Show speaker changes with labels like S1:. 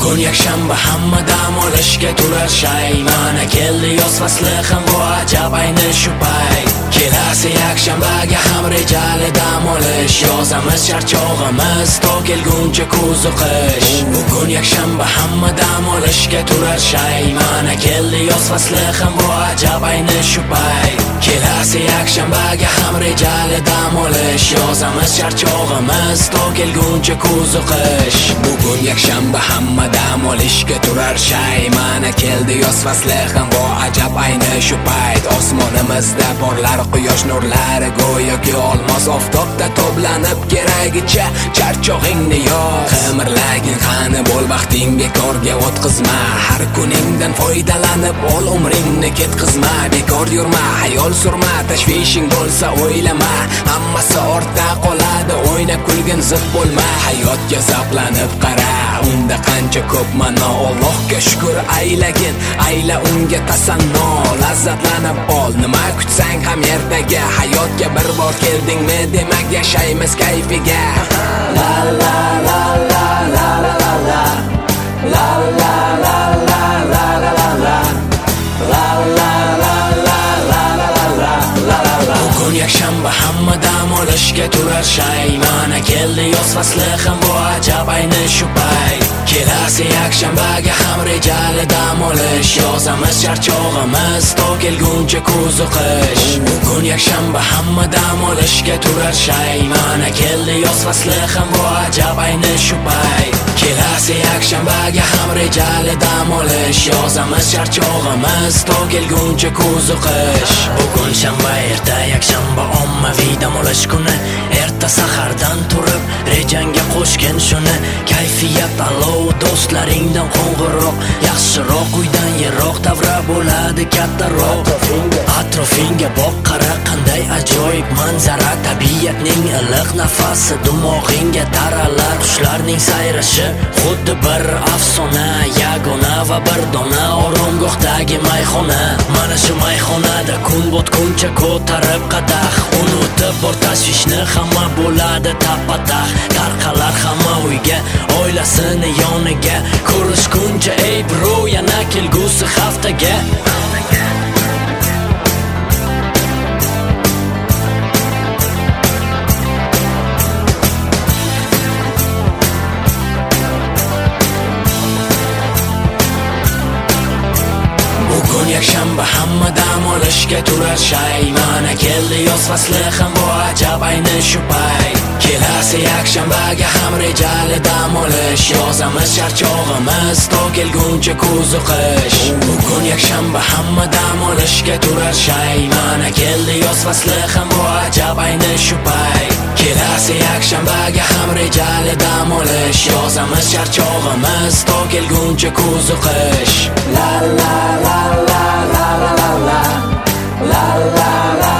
S1: Bugun yakshanba, hamma dam olishga turar shay. Mana keldi yoz fasli, ham bu ajab ayni shu payt. Kelasi yakshanbaga ham rejali dam olish, yozamiz charchog'imiz to kelguncha kuzu qish. Bugun yakshanba, hamma dam olishga turar shay. Mana keldi yoz fasli, ham bu ajab ayni shu payt. Kelasi yakshanbaga ham rejali dam olish, yozamiz charchog'imiz to kelguncha kuzu qish. Bugun yakshanba, hamma dam olishga turar shay. Mana keldi yoz fasli, ham bu ajab ayni shu payt. Osmonimizda porlar quyosh nurlari, go'yoki olmos oftobda to'planib keragicha charchog'ingni yoz. Qimirlagin qani bo'l, vaqting bekorga o'tkazma. Har kuningdan foydalanib ol, umringni ketkazma. Bekor yurma, hayol surma, tashvishing bo'lsa o'ylama. Hammasi ortda qoladi, o'ynab kulgin zid bo'lma. Hayotga zavqlanib qara, unda qancha ko'p ma'no. Allohga shukr aylagin, ayla unga tasanno. Lazzatlanib ol, nima kutsang ham yerdagi. Hayotga bir bor keldingmi, demak yashaymiz kayfiga. La la la la la la la la la la la la la la la la la la la. Bugun yakshanba, hamma dam olishga turar shay. Mana keldi yoz fasli, ham bu ajab ayni shu payt. Kelasi yakshanbaga ham rejali dam olish, yozamiz charchog'imiz to kelguncha kuzu qish. Bugun yakshanba, hamma dam olishga turar shay. Mana keldi yoz fasli, ham bu ajab ayni shu payt. Kelasi yakshanbaga ham rejali dam olish, yozamiz charchog'imiz to kelguncha kuzu qish. Bugun shanba, erta yakshanba, ommaviy dam olish kuni. Erta sahardan turib rejangga qo'shgin shuni. Kayfiyat alov, do'stlaringdan qo'ng'iroq, yaxshiroq uydan yiroq, davra bo'ladi kattaroq. Atrofinga boq, qara qanday ajoyib manzara. Tabiatning iliq nafasi dimog'ingga taralar. Qushlarning sayrashi xuddi bir afsona, yagona va bir dona oromgohdagi mayxona. Mana shu mayxonada kun botguncha ko'tarib qadah, unutib bor tashvishni, hamma bo'ladi tapatah. Tarqalar hamma uyga, oilasini yoniga, ko'rishguncha ey bro, yana kelgusi haftaga. Bugun yakshanba, hamma dam olishga turar shay. Mana keldi yoz fasli, ham bu ajab ayni shu payt. Kelasi yakshanbaga ham rejali dam olish, yozamiz charchog'imiz to kelguncha kuzu qish. Bugun yakshanba, hamma dam olishga turar shay. Mana keldi yoz fasli, ham bu ajab ayni shu payt. Kelasi yakshanbaga ham rejali dam olish, yozamiz charchog'imiz to kelguncha kuzu qish. La la la la la la la la la la la